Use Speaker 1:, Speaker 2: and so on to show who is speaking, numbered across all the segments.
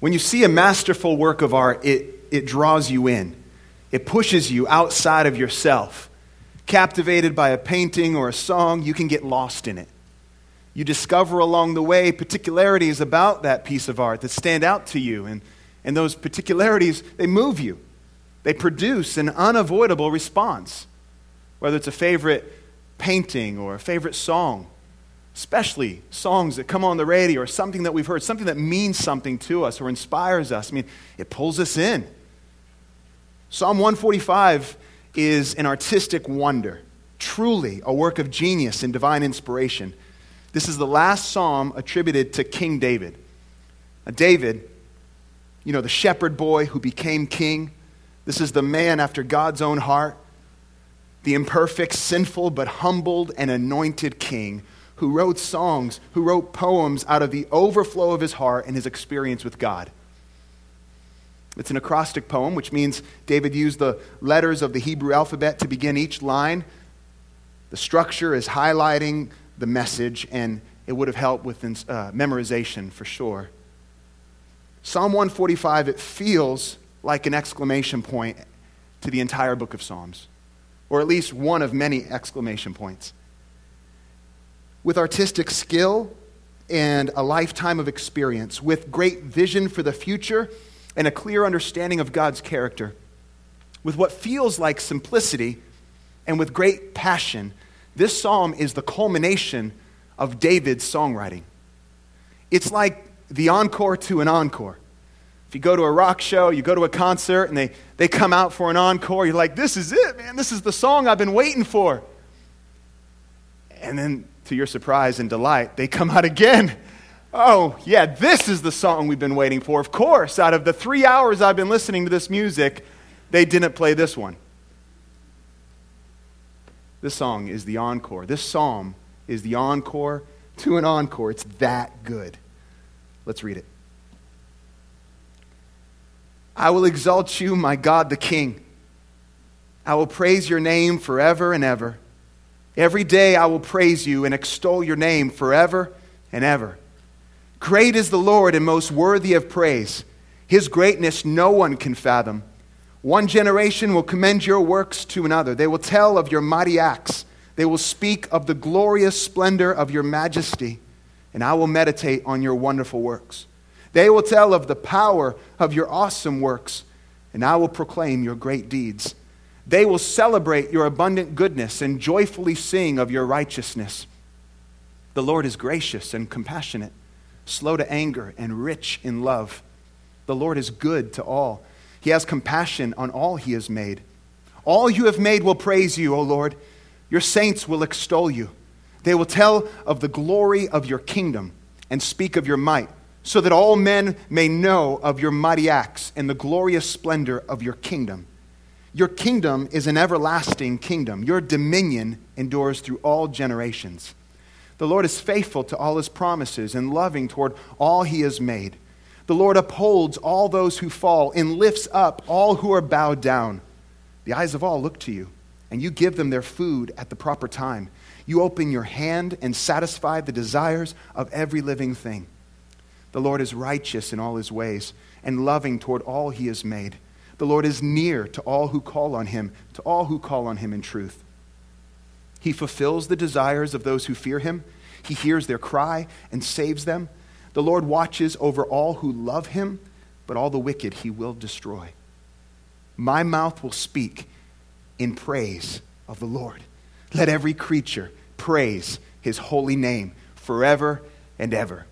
Speaker 1: When you see a masterful work of art, it draws you in. It pushes you outside of yourself. Captivated by a painting or a song, you can get lost in it. You discover along the way particularities about that piece of art that stand out to you, and those particularities, they move you. They produce an unavoidable response, whether it's a favorite painting or a favorite song, especially songs that come on the radio or something that we've heard, something that means something to us or inspires us. I mean, it pulls us in. Psalm 145 is an artistic wonder, truly a work of genius and divine inspiration. This is the last psalm attributed to King David. David, the shepherd boy who became king. This is the man after God's own heart, the imperfect, sinful, but humbled and anointed king who wrote songs, who wrote poems out of the overflow of his heart and his experience with God. It's an acrostic poem, which means David used the letters of the Hebrew alphabet to begin each line. The structure is highlighting the message, and it would have helped with memorization for sure. Psalm 145, it feels like an exclamation point to the entire book of Psalms, or at least one of many exclamation points. With artistic skill and a lifetime of experience, with great vision for the future and a clear understanding of God's character, with what feels like simplicity and with great passion, this psalm is the culmination of David's songwriting. It's like the encore to an encore. If you go to a rock show, you go to a concert, and they come out for an encore, you're like, this is it, man. This is the song I've been waiting for. And then, to your surprise and delight, they come out again. Oh, yeah, this is the song we've been waiting for. Of course, out of the 3 hours I've been listening to this music, they didn't play this one. This song is the encore. This psalm is the encore to an encore. It's that good. Let's read it. I will exalt you, my God the King. I will praise your name forever and ever. Every day I will praise you and extol your name forever and ever. Great is the Lord and most worthy of praise. His greatness no one can fathom. One generation will commend your works to another. They will tell of your mighty acts. They will speak of the glorious splendor of your majesty, and I will meditate on your wonderful works. They will tell of the power of your awesome works, and I will proclaim your great deeds. They will celebrate your abundant goodness and joyfully sing of your righteousness. The Lord is gracious and compassionate, slow to anger and rich in love. The Lord is good to all. He has compassion on all he has made. All you have made will praise you, O Lord. Your saints will extol you. They will tell of the glory of your kingdom and speak of your might, so that all men may know of your mighty acts and the glorious splendor of your kingdom. Your kingdom is an everlasting kingdom. Your dominion endures through all generations. The Lord is faithful to all his promises and loving toward all he has made. The Lord upholds all those who fall and lifts up all who are bowed down. The eyes of all look to you, and you give them their food at the proper time. You open your hand and satisfy the desires of every living thing. The Lord is righteous in all his ways and loving toward all he has made. The Lord is near to all who call on him in truth. He fulfills the desires of those who fear him. He hears their cry and saves them. The Lord watches over all who love him, but all the wicked he will destroy. My mouth will speak in praise of the Lord. Let every creature praise his holy name forever and ever.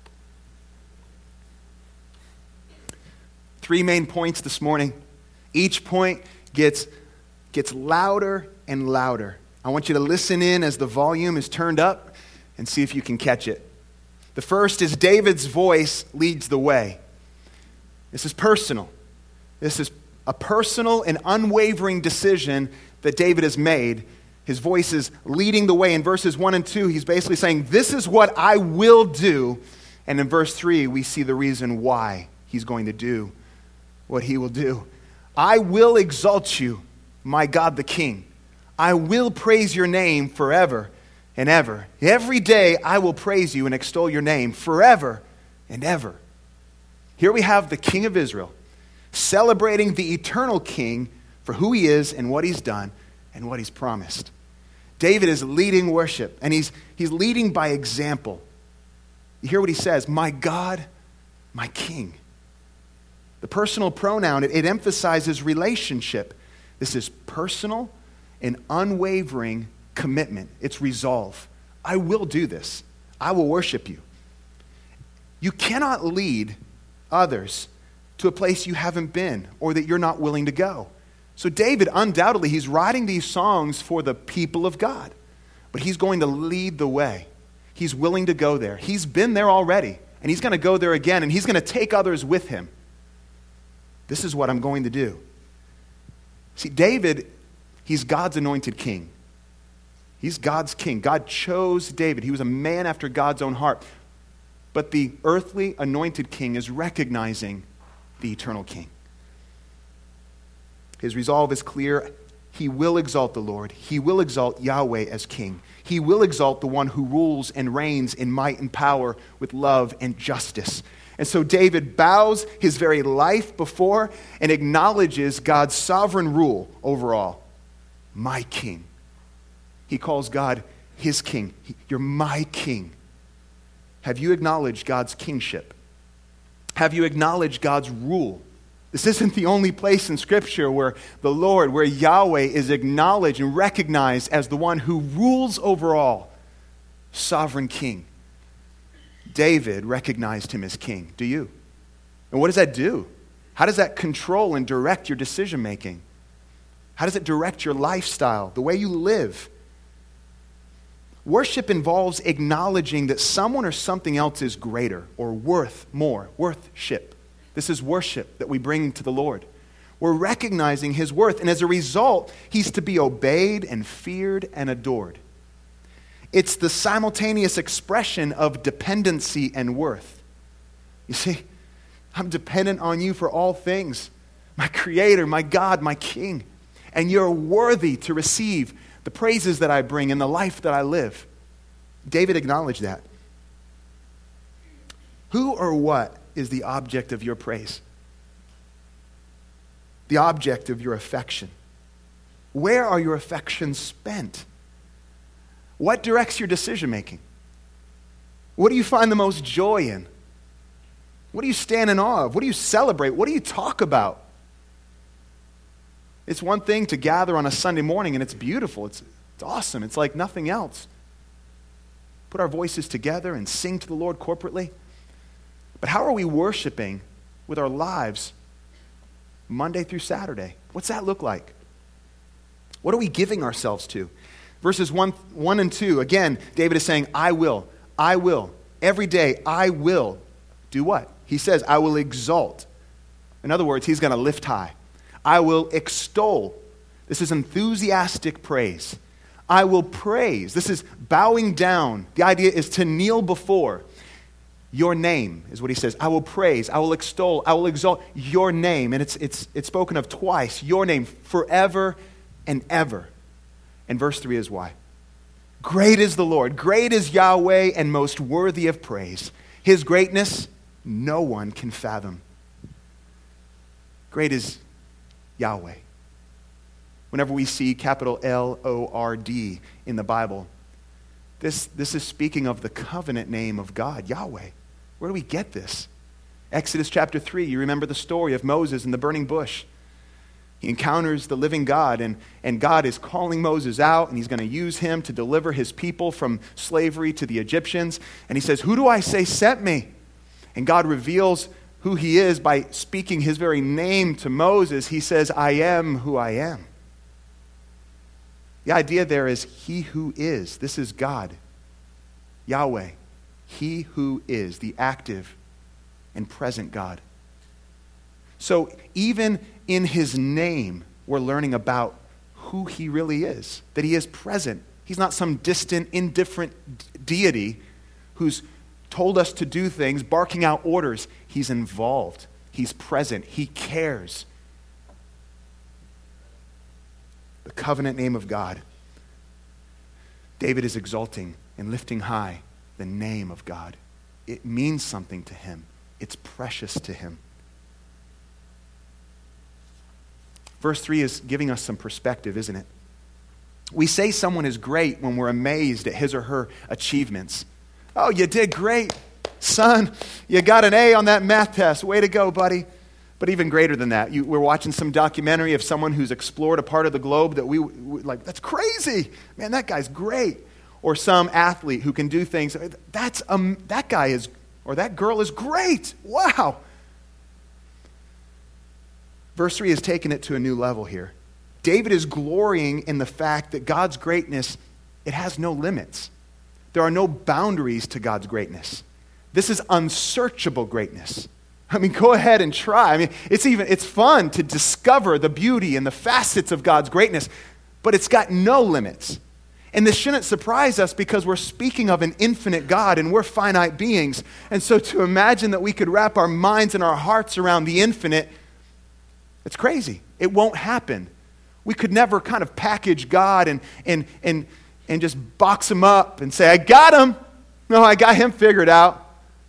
Speaker 1: 3 main points this morning. Each point gets louder and louder. I want you to listen in as the volume is turned up and see if you can catch it. The first is David's voice leads the way. This is personal. This is a personal and unwavering decision that David has made. His voice is leading the way. In verses 1 and 2, he's basically saying, this is what I will do. And in verse 3, we see the reason why he's going to do what he will do. I will exalt you, my God the King. I will praise your name forever and ever. Every day I will praise you and extol your name forever and ever. Here we have the King of Israel celebrating the eternal King for who he is and what he's done and what he's promised. David is leading worship, and he's leading by example. You hear what he says, my God, my King. The personal pronoun, it emphasizes relationship. This is personal and unwavering commitment. It's resolve. I will do this. I will worship you. You cannot lead others to a place you haven't been or that you're not willing to go. So David, undoubtedly, he's writing these songs for the people of God, but he's going to lead the way. He's willing to go there. He's been there already, and he's going to go there again, and he's going to take others with him. This is what I'm going to do. See, David, he's God's anointed king. He's God's king. God chose David. He was a man after God's own heart. But the earthly anointed king is recognizing the eternal king. His resolve is clear. He will exalt the Lord. He will exalt Yahweh as king. He will exalt the one who rules and reigns in might and power with love and justice. And so David bows his very life before and acknowledges God's sovereign rule over all. My king. He calls God his king. You're my king. Have you acknowledged God's kingship? Have you acknowledged God's rule? This isn't the only place in Scripture where the Lord, where Yahweh is acknowledged and recognized as the one who rules over all, sovereign king. David recognized him as king. Do you? And what does that do? How does that control and direct your decision making? How does it direct your lifestyle, the way you live? Worship involves acknowledging that someone or something else is greater or worth more, worthship. This is worship that we bring to the Lord. We're recognizing his worth, and as a result, he's to be obeyed and feared and adored. It's the simultaneous expression of dependency and worth. You see, I'm dependent on you for all things, my Creator, my God, my King, and you're worthy to receive the praises that I bring and the life that I live. David acknowledged that. Who or what is the object of your praise? The object of your affection? Where are your affections spent? What directs your decision making? What do you find the most joy in? What do you stand in awe of? What do you celebrate? What do you talk about? It's one thing to gather on a Sunday morning and it's beautiful. It's awesome. It's like nothing else. Put our voices together and sing to the Lord corporately. But how are we worshiping with our lives Monday through Saturday? What's that look like? What are we giving ourselves to? Verses 1 and 2, again, David is saying, I will. Every day, I will. Do what? He says, I will exalt. In other words, he's going to lift high. I will extol. This is enthusiastic praise. I will praise. This is bowing down. The idea is to kneel before. Your name is what he says. I will praise, I will extol, I will exalt your name. And it's spoken of twice. Your name forever and ever. And verse 3 is why. Great is the Lord, great is Yahweh, and most worthy of praise. His greatness, no one can fathom. Great is Yahweh. Whenever we see capital L-O-R-D in the Bible, this is speaking of the covenant name of God, Yahweh. Where do we get this? Exodus chapter 3, you remember the story of Moses in the burning bush. He encounters the living God, and God is calling Moses out, and he's going to use him to deliver his people from slavery to the Egyptians. And he says, who do I say sent me? And God reveals who he is by speaking his very name to Moses. He says, I am who I am. The idea there is he who is. This is God, Yahweh. He who is, the active and present God. So even in his name, we're learning about who he really is, that he is present. He's not some distant, indifferent deity who's told us to do things, barking out orders. He's involved. He's present. He cares. The covenant name of God. David is exalting and lifting high the name of God. It means something to him. It's precious to him. Verse 3 is giving us some perspective, isn't it? We say someone is great when we're amazed at his or her achievements. Oh, you did great, son. You got an A on that math test. Way to go, buddy. But even greater than that, we're watching some documentary of someone who's explored a part of the globe that we like, that's crazy. Man, that guy's great. Or some athlete who can do things. That guy is, or that girl is great. Wow. Verse 3 has taken it to a new level here. David is glorying in the fact that God's greatness, it has no limits. There are no boundaries to God's greatness. This is unsearchable greatness. I mean, go ahead and try. I mean, it's fun to discover the beauty and the facets of God's greatness, but it's got no limits. And this shouldn't surprise us because we're speaking of an infinite God and we're finite beings. And so to imagine that we could wrap our minds and our hearts around the infinite, it's crazy. It won't happen. We could never kind of package God and just box him up and say, I got him. No, I got him figured out.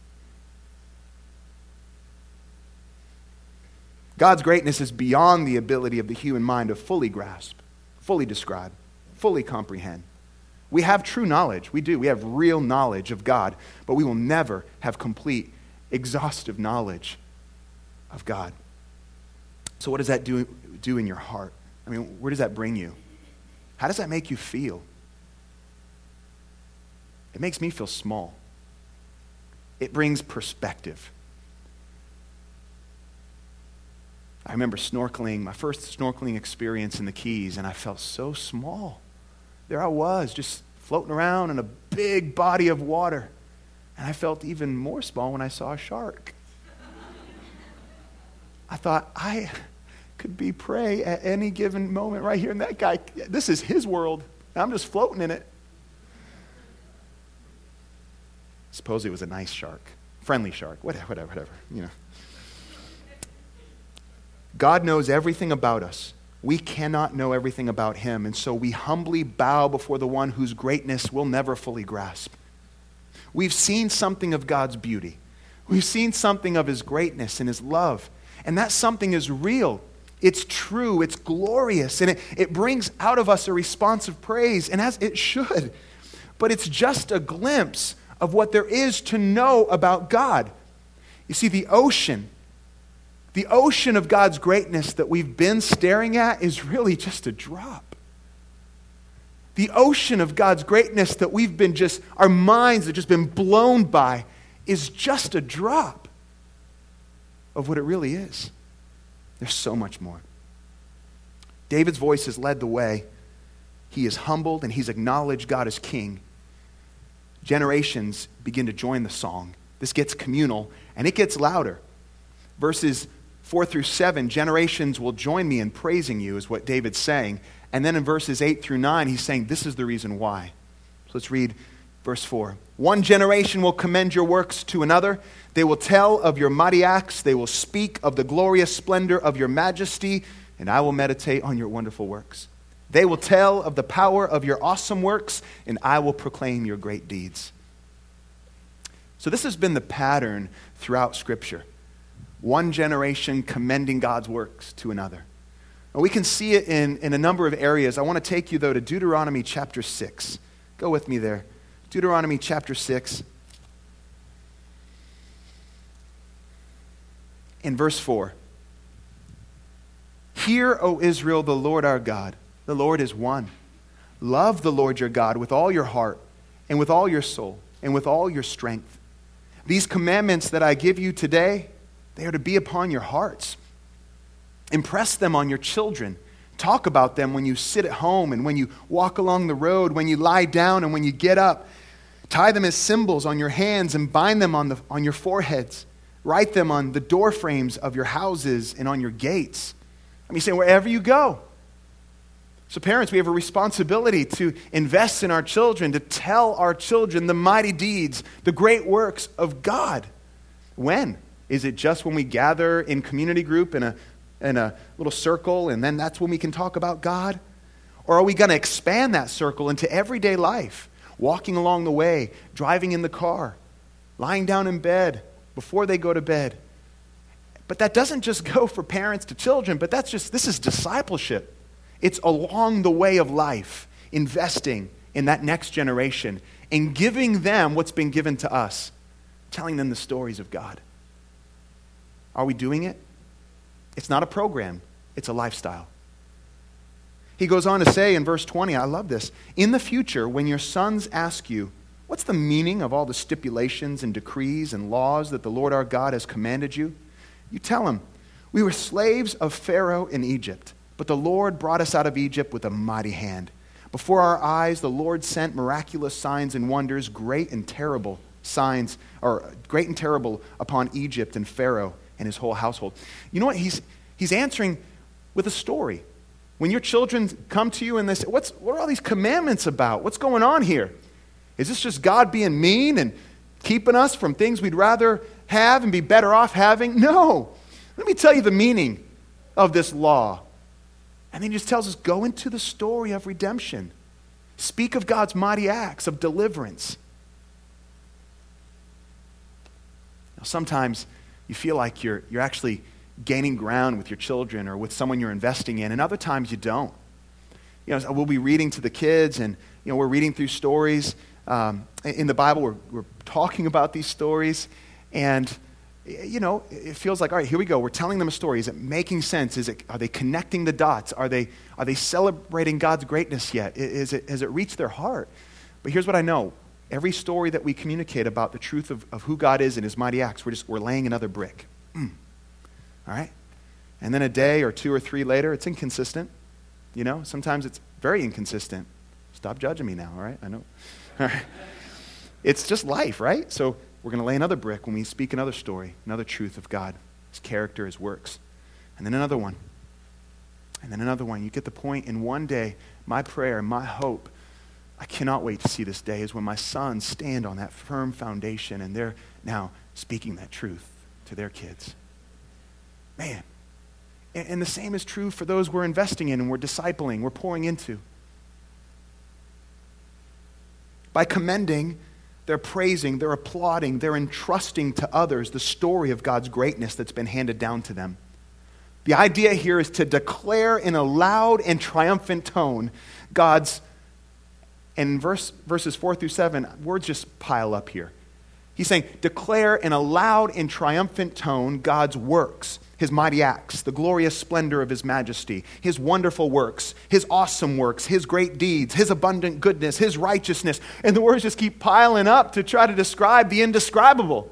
Speaker 1: God's greatness is beyond the ability of the human mind to fully grasp, fully describe, fully comprehend. We have true knowledge. We do. We have real knowledge of God, but we will never have complete, exhaustive knowledge of God. So what does that do in your heart? I mean, where does that bring you? How does that make you feel? It makes me feel small. It brings perspective. I remember snorkeling, my first snorkeling experience in the Keys, and I felt so small. There I was, just floating around in a big body of water. And I felt even more small when I saw a shark. I thought, I could be prey at any given moment right here. And that guy, this is his world. I'm just floating in it. Suppose it was a nice shark, friendly shark, whatever, you know. God knows everything about us. We cannot know everything about him, and so we humbly bow before the one whose greatness we'll never fully grasp. We've seen something of God's beauty. We've seen something of his greatness and his love, and that something is real. It's true, it's glorious, and it brings out of us a response of praise, and as it should. But it's just a glimpse of what there is to know about God. You see, the ocean of God's greatness that we've been staring at is really just a drop. The ocean of God's greatness that our minds have just been blown by is just a drop of what it really is. There's so much more. David's voice has led the way. He is humbled and he's acknowledged God as king. Generations begin to join the song. This gets communal and it gets louder. Verses 4 through 7, generations will join me in praising you, is what David's saying. And then in verses 8 through 9, he's saying this is the reason why. So let's read verse 4. One generation will commend your works to another. They will tell of your mighty acts. They will speak of the glorious splendor of your majesty, and I will meditate on your wonderful works. They will tell of the power of your awesome works, and I will proclaim your great deeds. So this has been the pattern throughout Scripture. One generation commending God's works to another. And we can see it in a number of areas. I want to take you, though, to Deuteronomy chapter 6. Go with me there. Deuteronomy chapter 6. In verse 4. Hear, O Israel, the Lord our God. The Lord is one. Love the Lord your God with all your heart and with all your soul and with all your strength. These commandments that I give you today, they are to be upon your hearts. Impress them on your children. Talk about them when you sit at home and when you walk along the road, when you lie down and when you get up. Tie them as symbols on your hands and bind them on your foreheads. Write them on the door frames of your houses and on your gates. I mean, saying wherever you go. So parents, we have a responsibility to invest in our children, to tell our children the mighty deeds, the great works of God. When? Is it just when we gather in community group in a little circle and then that's when we can talk about God? Or are we going to expand that circle into everyday life? Walking along the way, driving in the car, lying down in bed, before they go to bed. But that doesn't just go for parents to children, but this is discipleship. It's along the way of life, investing in that next generation and giving them what's been given to us, telling them the stories of God. Are we doing it? It's not a program, it's a lifestyle. He goes on to say in verse 20, I love this, in the future, when your sons ask you, what's the meaning of all the stipulations and decrees and laws that the Lord our God has commanded you? You tell them, we were slaves of Pharaoh in Egypt, but the Lord brought us out of Egypt with a mighty hand. Before our eyes, the Lord sent miraculous signs and wonders, great and terrible upon Egypt and Pharaoh and his whole household. You know what? He's answering with a story. When your children come to you and they say, what are all these commandments about? What's going on here? Is this just God being mean and keeping us from things we'd rather have and be better off having? No. Let me tell you the meaning of this law. And then he just tells us, go into the story of redemption. Speak of God's mighty acts of deliverance. Now, sometimes you feel like you're actually gaining ground with your children or with someone you're investing in, and other times you don't. You know, we'll be reading to the kids, and we're reading through stories in the Bible. We're talking about these stories, and it feels like, all right, here we go. We're telling them a story. Is it making sense? Are they connecting the dots? Are they celebrating God's greatness yet? Has it reached their heart? But here's what I know. Every story that we communicate about the truth of who God is and his mighty acts, we're laying another brick. All right? And then a day or two or three later, it's inconsistent. Sometimes it's very inconsistent. Stop judging me now, all right? I know. All right. It's just life, right? So we're going to lay another brick when we speak another story, another truth of God, his character, his works. And then another one. And then another one. You get the point. And one day, my prayer, my hope, I cannot wait to see this day, is when my sons stand on that firm foundation and they're now speaking that truth to their kids. Man. And the same is true for those we're investing in and we're discipling, we're pouring into. By commending, they're praising, they're applauding, they're entrusting to others the story of God's greatness that's been handed down to them. The idea here is to declare in a loud and triumphant tone God's, and verses 4 through 7, words just pile up here. He's saying, declare in a loud and triumphant tone God's works, his mighty acts, the glorious splendor of his majesty, his wonderful works, his awesome works, his great deeds, his abundant goodness, his righteousness. And the words just keep piling up to try to describe the indescribable.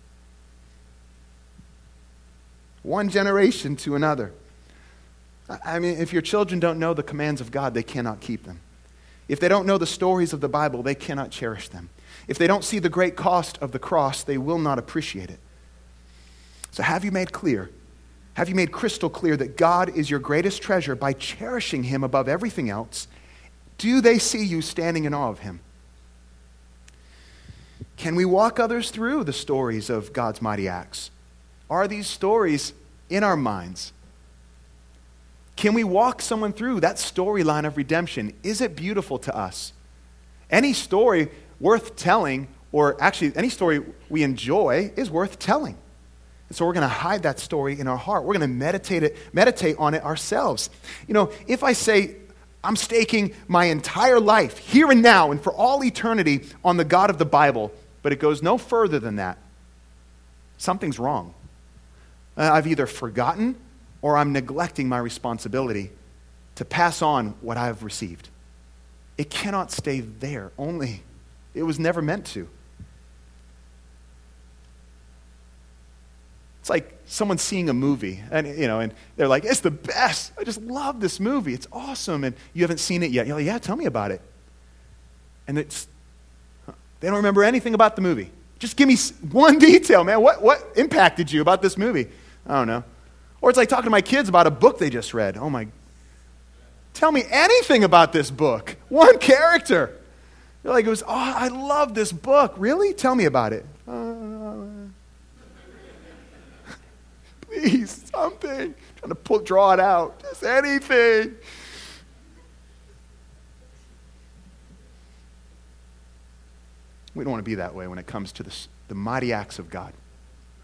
Speaker 1: One generation to another. I mean, if your children don't know the commands of God, they cannot keep them. If they don't know the stories of the Bible, they cannot cherish them. If they don't see the great cost of the cross, they will not appreciate it. So have you made crystal clear that God is your greatest treasure by cherishing him above everything else? Do they see you standing in awe of him? Can we walk others through the stories of God's mighty acts? Are these stories in our minds? Can we walk someone through that storyline of redemption? Is it beautiful to us? Any story worth telling, or actually any story we enjoy, is worth telling. And so we're going to hide that story in our heart. We're going to meditate on it ourselves. If I say, I'm staking my entire life, here and now, and for all eternity, on the God of the Bible, but it goes no further than that, something's wrong. I've either forgotten or I'm neglecting my responsibility to pass on what I've received. It cannot stay there only. It was never meant to. It's like someone seeing a movie, and they're like, "It's the best. I just love this movie. It's awesome." And you haven't seen it yet. You're like, "Yeah, tell me about it." And they don't remember anything about the movie. Just give me one detail, man. What impacted you about this movie? I don't know. Or it's like talking to my kids about a book they just read. Tell me anything about this book. One character. They're like, I love this book. Really? Tell me about it. Please, something. Trying to draw it out. Just anything. We don't want to be that way when it comes to the mighty acts of God.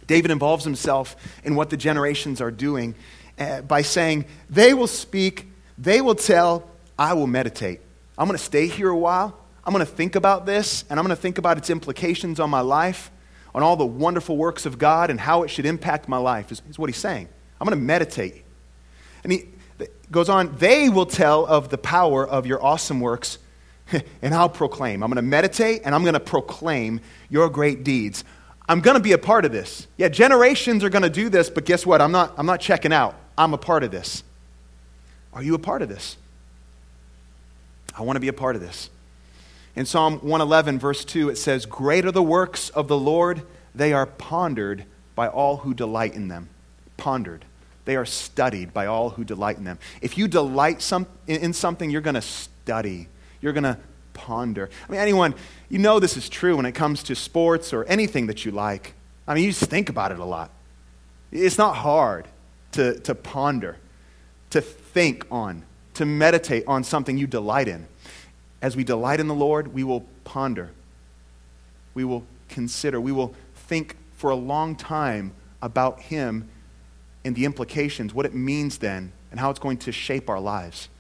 Speaker 1: David involves himself in what the generations are doing by saying, they will speak, they will tell, I will meditate. I'm going to stay here a while. I'm going to think about this, and I'm going to think about its implications on my life, on all the wonderful works of God and how it should impact my life, is what he's saying. I'm going to meditate. And he goes on, they will tell of the power of your awesome works, and I'll proclaim. I'm going to meditate, and I'm going to proclaim your great deeds. I'm going to be a part of this. Yeah, generations are going to do this, but guess what? I'm not checking out. I'm a part of this. Are you a part of this? I want to be a part of this. In Psalm 111, verse 2, it says, great are the works of the Lord. They are pondered by all who delight in them. Pondered. They are studied by all who delight in them. If you delight in something, you're going to study. You're going to ponder. I mean, anyone, you know this is true when it comes to sports or anything that you like. I mean, you just think about it a lot. It's not hard to ponder, to think on, to meditate on something you delight in. As we delight in the Lord, we will ponder. We will consider. We will think for a long time about Him and the implications, what it means then, and how it's going to shape our lives.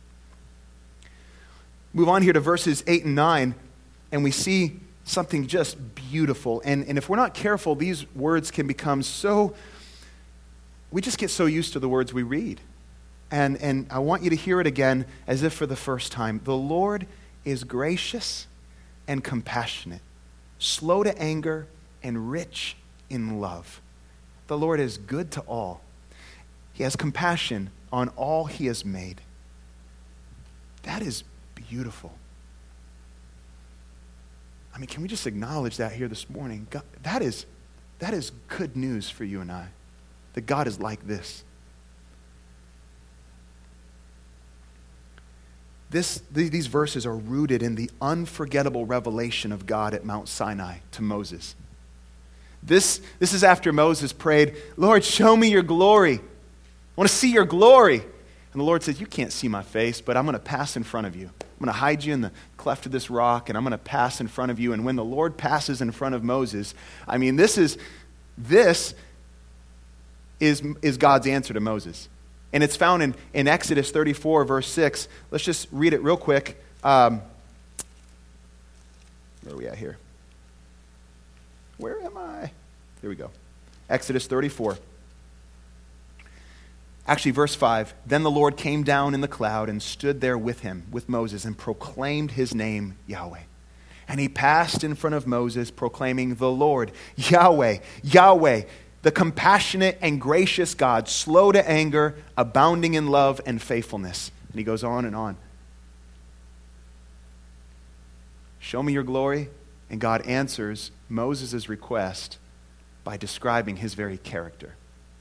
Speaker 1: Move on here to verses 8 and 9, and we see something just beautiful. And if we're not careful, these words can become so, we just get so used to the words we read. And I want you to hear it again as if for the first time. The Lord is gracious and compassionate, slow to anger and rich in love. The Lord is good to all. He has compassion on all He has made. That is beautiful. I mean, can we just acknowledge that here this morning? God, that is good news for you and I, that God is like this. These verses are rooted in the unforgettable revelation of God at Mount Sinai to Moses. This is after Moses prayed, Lord, show me your glory. I want to see your glory. And the Lord says, you can't see my face, but I'm going to pass in front of you. I'm going to hide you in the cleft of this rock, and I'm going to pass in front of you. And when the Lord passes in front of Moses, I mean, this is God's answer to Moses. And it's found in Exodus 34, verse 6. Let's just read it real quick. Where are we at here? Where am I? Here we go. Exodus 34. Actually, verse 5. Then the Lord came down in the cloud and stood there with him, with Moses, and proclaimed his name, Yahweh. And he passed in front of Moses, proclaiming, the Lord, Yahweh, Yahweh, the compassionate and gracious God, slow to anger, abounding in love and faithfulness. And he goes on and on. Show me your glory. And God answers Moses' request by describing his very character.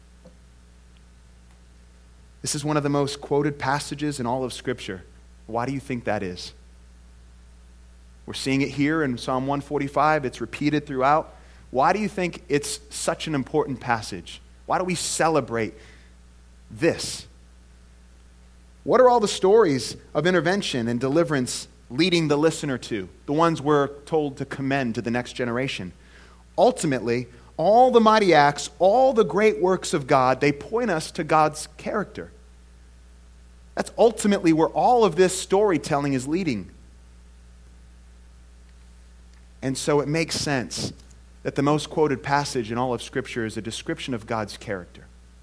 Speaker 1: This is one of the most quoted passages in all of Scripture. Why do you think that is? We're seeing it here in Psalm 145. It's repeated throughout. Why do you think it's such an important passage? Why do we celebrate this? What are all the stories of intervention and deliverance leading the listener to? The ones we're told to commend to the next generation. Ultimately, all the mighty acts, all the great works of God, they point us to God's character. That's ultimately where all of this storytelling is leading. And so it makes sense that the most quoted passage in all of Scripture is a description of God's character.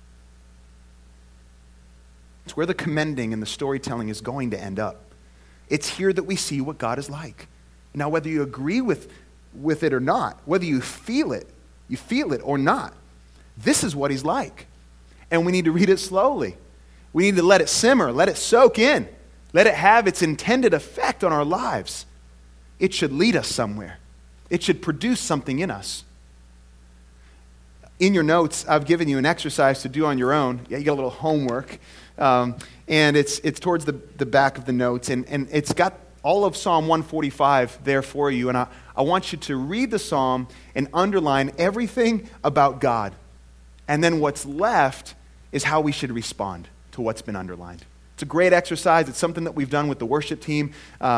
Speaker 1: It's where the commending and the storytelling is going to end up. It's here that we see what God is like. Now, whether you agree with it or not, whether you feel it or not, this is what He's like. And we need to read it slowly. We need to let it simmer, let it soak in, let it have its intended effect on our lives. It should lead us somewhere. It should produce something in us. In your notes, I've given you an exercise to do on your own. Yeah, you got a little homework. And it's towards the back of the notes. And it's got all of Psalm 145 there for you. And I want you to read the psalm and underline everything about God. And then what's left is how we should respond to what's been underlined. It's a great exercise. It's something that we've done with the worship team.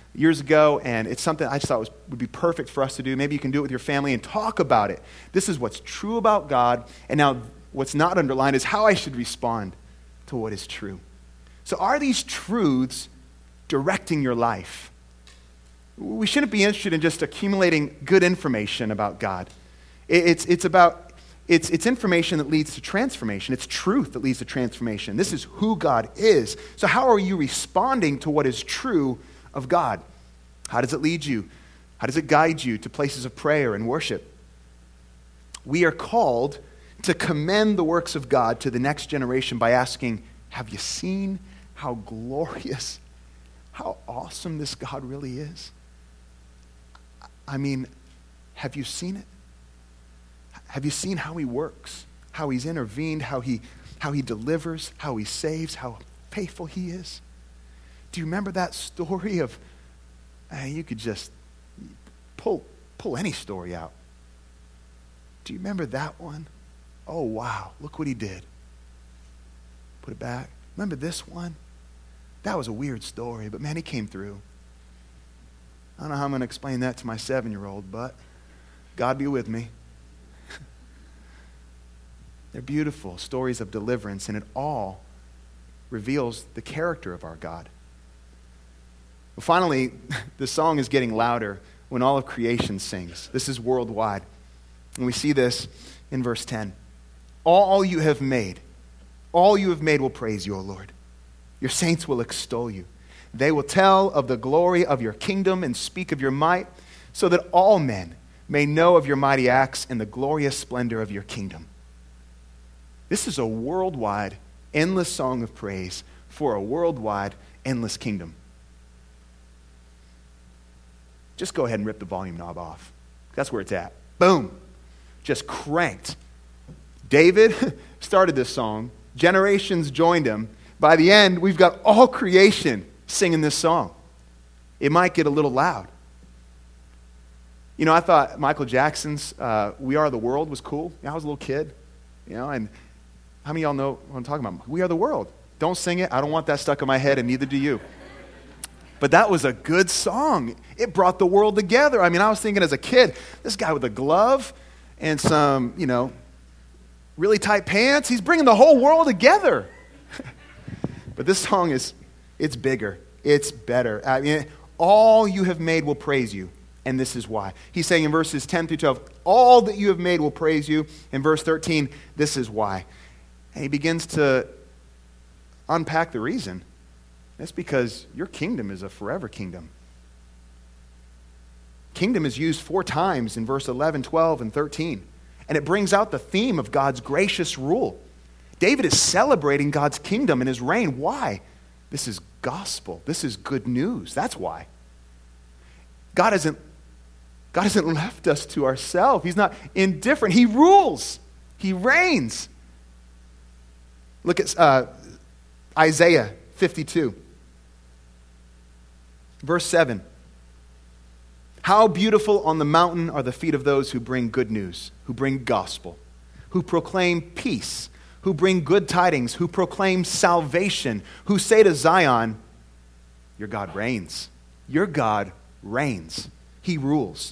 Speaker 1: years ago, and it's something I just thought would be perfect for us to do. Maybe you can do it with your family and talk about it. This is what's true about God, and now what's not underlined is how I should respond to what is true. So are these truths directing your life? We shouldn't be interested in just accumulating good information about God. It's information that leads to transformation. It's truth that leads to transformation. This is who God is. So how are you responding to what is true of God? How does it lead you? How does it guide you to places of prayer and worship? We are called to commend the works of God to the next generation by asking, have you seen how glorious, how awesome this God really is? I mean, have you seen it? Have you seen how he works, how he's intervened, how he delivers, how he saves, how faithful he is? Do you remember that story of, you could just pull any story out. Do you remember that one? Oh, wow, look what he did. Put it back. Remember this one? That was a weird story, but man, he came through. I don't know how I'm going to explain that to my 7-year-old, but God be with me. They're beautiful stories of deliverance, and it all reveals the character of our God. Well, finally, the song is getting louder when all of creation sings. This is worldwide. And we see this in verse 10. All you have made will praise you, O Lord. Your saints will extol you. They will tell of the glory of your kingdom and speak of your might, so that all men may know of your mighty acts and the glorious splendor of your kingdom. This is a worldwide, endless song of praise for a worldwide, endless kingdom. Just go ahead and rip the volume knob off. That's where it's at. Boom. Just cranked. David started this song. Generations joined him. By the end, we've got all creation singing this song. It might get a little loud. You know, I thought Michael Jackson's We Are the World was cool. I was a little kid, and how many of y'all know what I'm talking about? We Are the World. Don't sing it. I don't want that stuck in my head, and neither do you. But that was a good song. It brought the world together. I mean, I was thinking as a kid, this guy with a glove and some, really tight pants, he's bringing the whole world together. But this song it's bigger. It's better. I mean, all you have made will praise you, and this is why. He's saying in verses 10 through 12, all that you have made will praise you. In verse 13, this is why. And he begins to unpack the reason. That's because your kingdom is a forever kingdom. Kingdom is used 4 times in verse 11, 12, and 13. And it brings out the theme of God's gracious rule. David is celebrating God's kingdom and his reign. Why? This is gospel. This is good news. That's why. God hasn't left us to ourselves. He's not indifferent. He rules. He reigns. Look at Isaiah 52. Verse 7. How beautiful on the mountain are the feet of those who bring good news, who bring gospel, who proclaim peace, who bring good tidings, who proclaim salvation, who say to Zion, your God reigns. Your God reigns. He rules.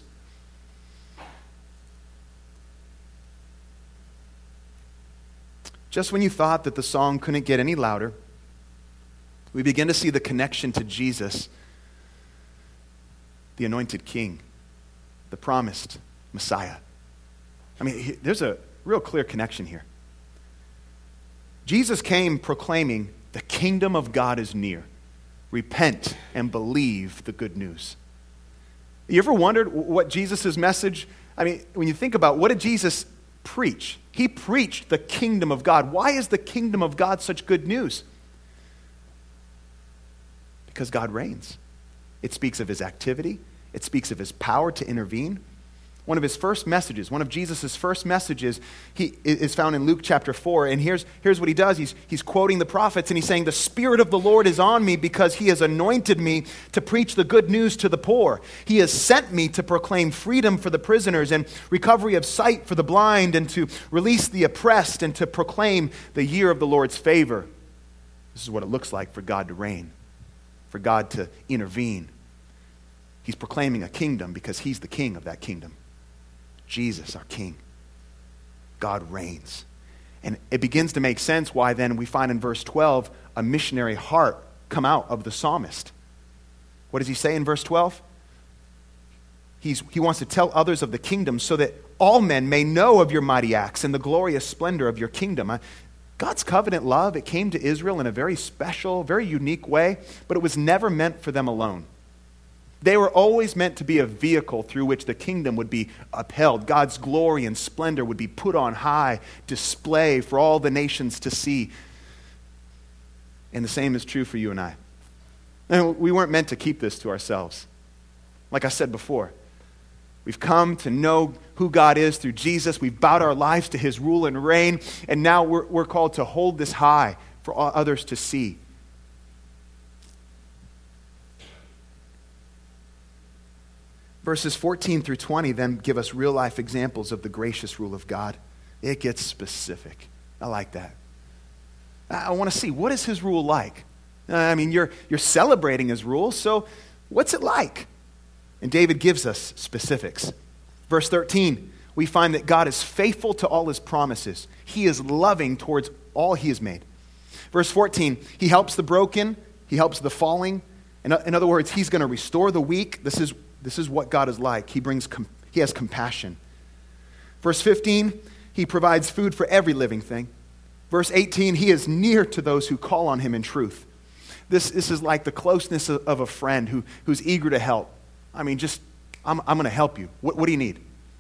Speaker 1: Just when you thought that the song couldn't get any louder, we begin to see the connection to Jesus, the anointed king, the promised Messiah. I mean, there's a real clear connection here. Jesus came proclaiming the kingdom of God is near. Repent and believe the good news. You ever wondered what Jesus' message, I mean, when you think about what did Jesus preach? He preached the kingdom of God. Why is the kingdom of God such good news? Because God reigns. It speaks of his activity. It speaks of his power to intervene. One of his first messages, one of Jesus' first messages, is found in Luke chapter 4. And here's what he does. He's quoting the prophets and he's saying, the Spirit of the Lord is on me because he has anointed me to preach the good news to the poor. He has sent me to proclaim freedom for the prisoners and recovery of sight for the blind and to release the oppressed and to proclaim the year of the Lord's favor. This is what it looks like for God to reign, for God to intervene. He's proclaiming a kingdom because he's the king of that kingdom. Jesus, our king. God reigns. And it begins to make sense why then we find in verse 12 a missionary heart come out of the psalmist. What does he say in verse 12? He wants to tell others of the kingdom so that all men may know of your mighty acts and the glorious splendor of your kingdom. God's covenant love, it came to Israel in a very special, very unique way, but it was never meant for them alone. They were always meant to be a vehicle through which the kingdom would be upheld. God's glory and splendor would be put on high display for all the nations to see. And the same is true for you and I. And we weren't meant to keep this to ourselves. Like I said before, we've come to know who God is through Jesus. We've bowed our lives to his rule and reign. And now we're called to hold this high for all others to see. Verses 14 through 20 then give us real life examples of the gracious rule of God. It gets specific. I like that. I want to see, what is his rule like? I mean, you're celebrating his rule, so what's it like? And David gives us specifics. Verse 13, we find that God is faithful to all his promises. He is loving towards all he has made. Verse 14, he helps the broken, he helps the falling. In other words, he's going to restore the weak. This is what God is like. He has compassion. Verse 15, he provides food for every living thing. Verse 18, he is near to those who call on him in truth. This is like the closeness of a friend who's eager to help. I mean, I'm going to help you. What do you need?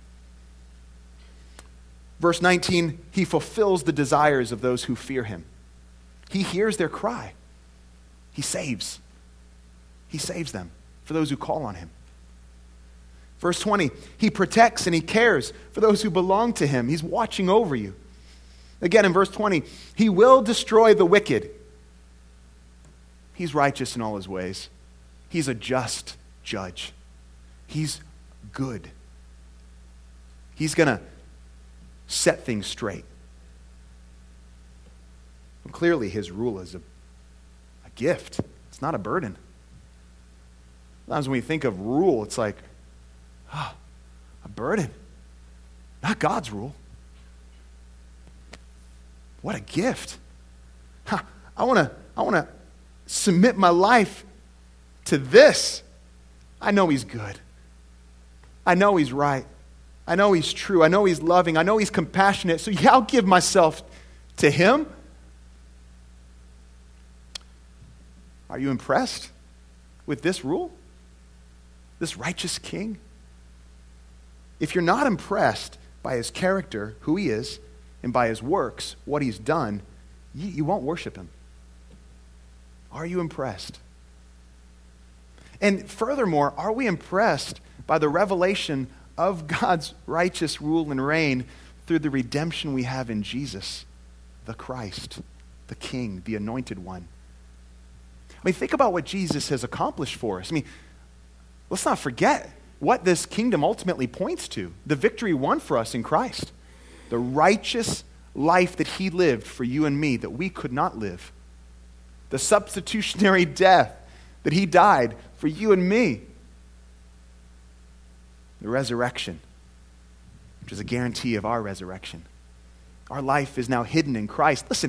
Speaker 1: Verse 19, he fulfills the desires of those who fear him. He hears their cry. He saves. He saves them for those who call on him. Verse 20, he protects and he cares for those who belong to him. He's watching over you. Again, in verse 20, he will destroy the wicked. He's righteous in all his ways. He's a just judge. He's good. He's going to set things straight. Well, clearly, his rule is a gift. It's not a burden. Sometimes when we think of rule, it's like, a burden. Not God's rule. What a gift. I want to submit my life to this. I know he's good. I know he's right. I know he's true. I know he's loving. I know he's compassionate. So yeah, I'll give myself to him. Are you impressed with this rule? This righteous king? If you're not impressed by his character, who he is, and by his works, what he's done, you won't worship him. Are you impressed? And furthermore, are we impressed by the revelation of God's righteous rule and reign through the redemption we have in Jesus, the Christ, the King, the Anointed One? I mean, think about what Jesus has accomplished for us. I mean, let's not forget what this kingdom ultimately points to. The victory won for us in Christ. The righteous life that he lived for you and me that we could not live. The substitutionary death that he died for you and me. The resurrection, which is a guarantee of our resurrection. Our life is now hidden in Christ. Listen,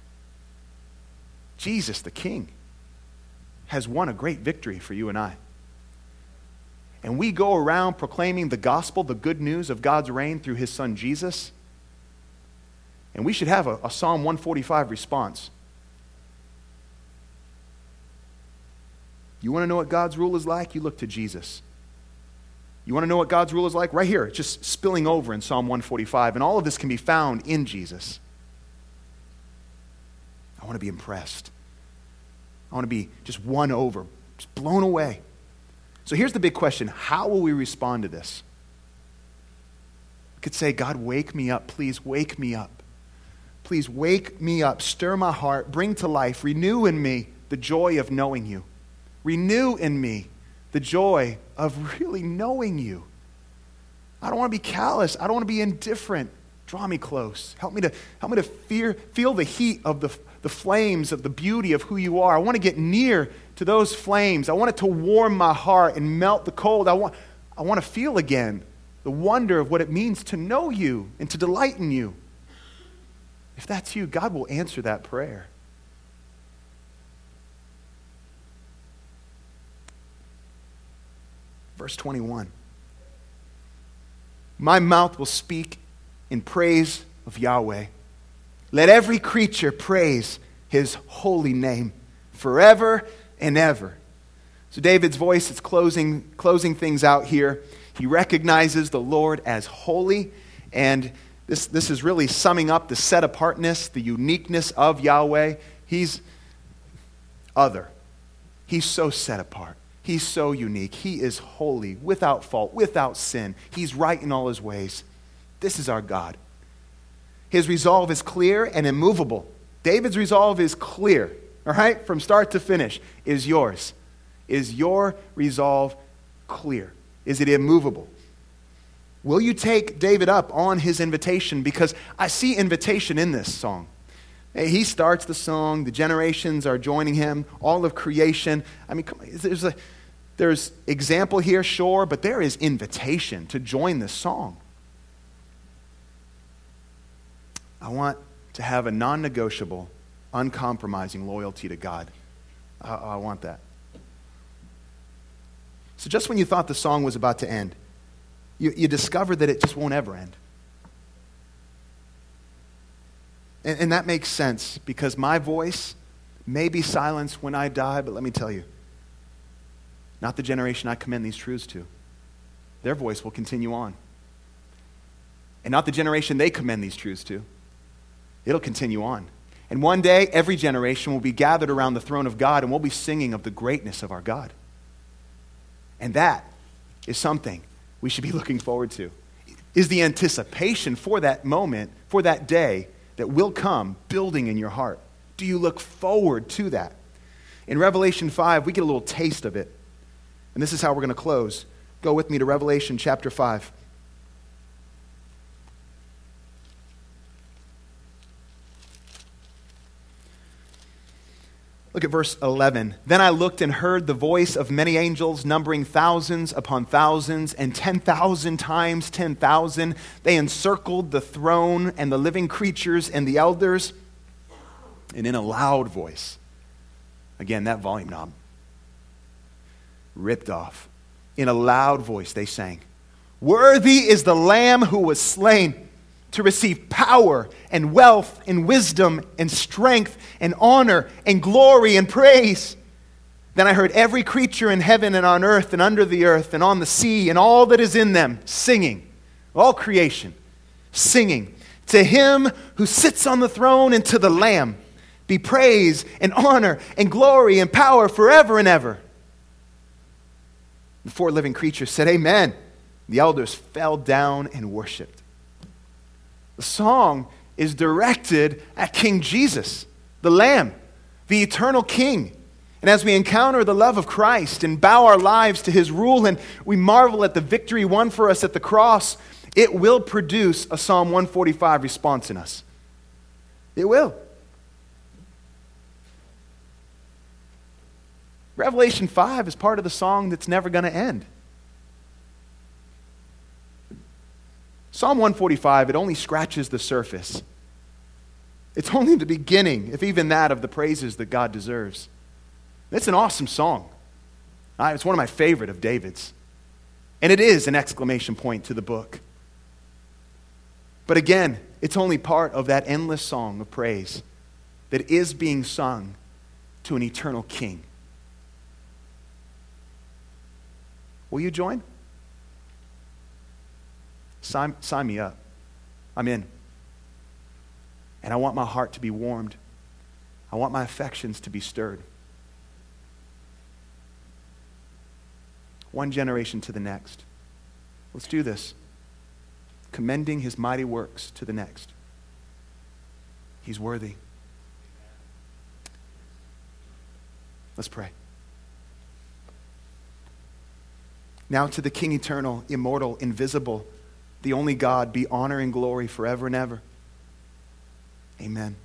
Speaker 1: Jesus, the King, has won a great victory for you and I. And we go around proclaiming the gospel, the good news of God's reign through his son Jesus. And we should have a Psalm 145 response. You want to know what God's rule is like? You look to Jesus. You want to know what God's rule is like? Right here, it's just spilling over in Psalm 145. And all of this can be found in Jesus. I want to be impressed. I want to be just won over, just blown away. So here's the big question. How will we respond to this? We could say, God, wake me up. Please wake me up. Please wake me up. Stir my heart. Bring to life. Renew in me the joy of knowing you. Renew in me the joy of really knowing you. I don't want to be callous. I don't want to be indifferent. Draw me close. Help me to feel the heat of the the flames of the beauty of who you are. I want to get near to those flames. I want it to warm my heart and melt the cold. I want to feel again the wonder of what it means to know you and to delight in you. If that's you, God will answer that prayer. Verse 21. My mouth will speak in praise of Yahweh. Let every creature praise his holy name forever and ever. So David's voice is closing things out here. He recognizes the Lord as holy, and this is really summing up the set-apartness, the uniqueness of Yahweh. He's other. He's so set apart. He's so unique. He is holy, without fault, without sin. He's right in all his ways. This is our God. His resolve is clear and immovable. David's resolve is clear, all right, from start to finish. Is yours? Is your resolve clear? Is it immovable? Will you take David up on his invitation? Because I see invitation in this song. He starts the song. The generations are joining him. All of creation. I mean, come on, there's example here, sure, but there is invitation to join this song. I want to have a non-negotiable, uncompromising loyalty to God. I want that. So just when you thought the song was about to end, you discover that it just won't ever end. And that makes sense, because my voice may be silenced when I die, but let me tell you, not the generation I commend these truths to. Their voice will continue on. And not the generation they commend these truths to. It'll continue on. And one day, every generation will be gathered around the throne of God, and we'll be singing of the greatness of our God. And that is something we should be looking forward to. Is the anticipation for that moment, for that day that will come, building in your heart. Do you look forward to that? In Revelation 5, we get a little taste of it. And this is how we're going to close. Go with me to Revelation chapter 5. Look at verse 11. Then I looked and heard the voice of many angels, numbering thousands upon thousands, and 10,000 times 10,000. They encircled the throne and the living creatures and the elders. And in a loud voice, again, that volume knob ripped off. In a loud voice, they sang, "Worthy is the Lamb who was slain to receive power and wealth and wisdom and strength and honor and glory and praise." Then I heard every creature in heaven and on earth and under the earth and on the sea and all that is in them singing, all creation, singing, "To him who sits on the throne and to the Lamb be praise and honor and glory and power forever and ever." The four living creatures said, "Amen." The elders fell down and worshiped. The song is directed at King Jesus, the Lamb, the eternal King. And as we encounter the love of Christ and bow our lives to his rule, and we marvel at the victory won for us at the cross, it will produce a Psalm 145 response in us. It will. Revelation 5 is part of the song that's never going to end. Psalm 145, it only scratches the surface. It's only the beginning, if even that, of the praises that God deserves. It's an awesome song. It's one of my favorite of David's. And it is an exclamation point to the book. But again, it's only part of that endless song of praise that is being sung to an eternal King. Will you join? Sign me up. I'm in. And I want my heart to be warmed. I want my affections to be stirred. One generation to the next. Let's do this. Commending his mighty works to the next. He's worthy. Let's pray. Now to the King eternal, immortal, invisible, the only God, be honor and glory forever and ever. Amen.